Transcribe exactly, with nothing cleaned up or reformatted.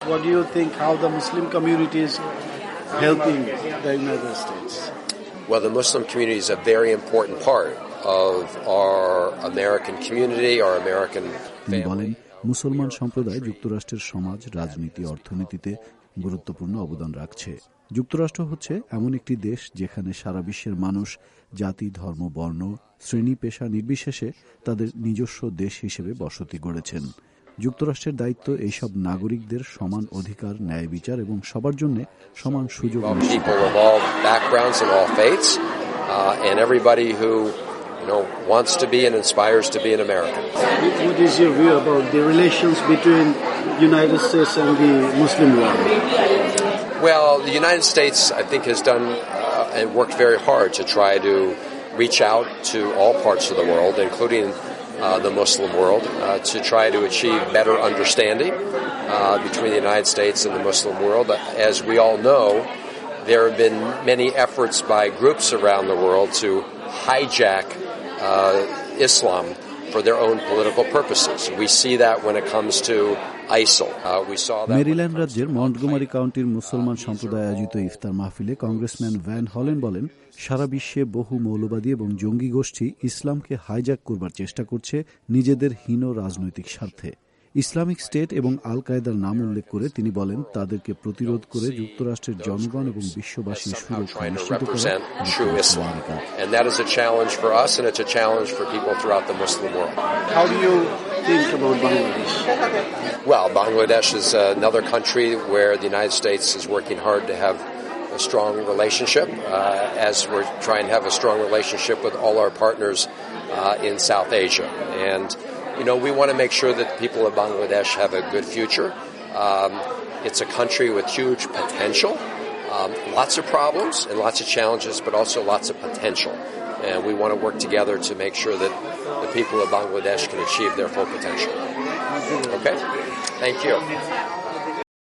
what do you think how the Muslim community is helping the United States? Well, the Muslim community is a very important part of our American community, our American family. মুসলমান সম্প্রদায় যুক্তরাষ্ট্রের সমাজ, রাজনীতি, অর্থনীতিতে গুরুত্বপূর্ণ অবদান রাখছে। যুক্তরাষ্ট্র হচ্ছে এমন একটি দেশ যেখানে সারা বিশ্বের মানুষ জাতি, ধর্ম, বর্ণ, শ্রেণী, পেশা নির্বিশেষে তাদের নিজস্ব দেশ হিসেবে বসতি গড়েছেন। যুক্তরাষ্ট্রের দায়িত্ব এইসব নাগরিকদের সমান অধিকার, ন্যায় বিচার এবং সবার জন্য সমান সুযোগ নিশ্চিত করা। You know, wants to be and inspires to be an American. What is your view about the relations between United States and the Muslim world? Well, the United States, I think, has done uh, and worked very hard to try to reach out to all parts of the world, including uh, the Muslim world, uh, to try to achieve better understanding uh, between the United States and the Muslim world. As we all know, there have been many efforts by groups around the world to hijack Uh, Islam for their own political purposes. We see that when it comes to I S I L. Uh, we saw that. Maryland রাজ্যের Montgomery কাউন্টির মুসলমান সম্প্রদায় আয়োজিত ইফতার মাহফিলে congressman van হলেন বলেন, সারা বিশ্বে বহু মৌলবাদী এবং জঙ্গি গোষ্ঠী ইসলামকে হাইজ্যাক করবার চেষ্টা করছে নিজেদের হীন রাজনৈতিক স্বার্থে। ইসলামিক স্টেট এবং আল কায়েদার নাম উল্লেখ করে তিনি বলেন, তাদেরকে প্রতিরোধ করে যুক্তরাষ্ট্রের জনগণ এবং বিশ্ববাসীর সুরক্ষা নিশ্চিত করা। And that is a challenge for us, and it's a challenge for people throughout the Muslim world. How do you think about Bangladesh? Well, Bangladesh is another country where the United States is working hard to have a strong relationship, uh, as we're trying to have a strong relationship with all our partners uh, in South Asia. And you know, we want to make sure that the people of Bangladesh have a good future. Um, it's a country with huge potential, um, lots of problems and lots of challenges, but also lots of potential. And we want to work together to make sure that the people of Bangladesh can achieve their full potential. Okay? Thank you.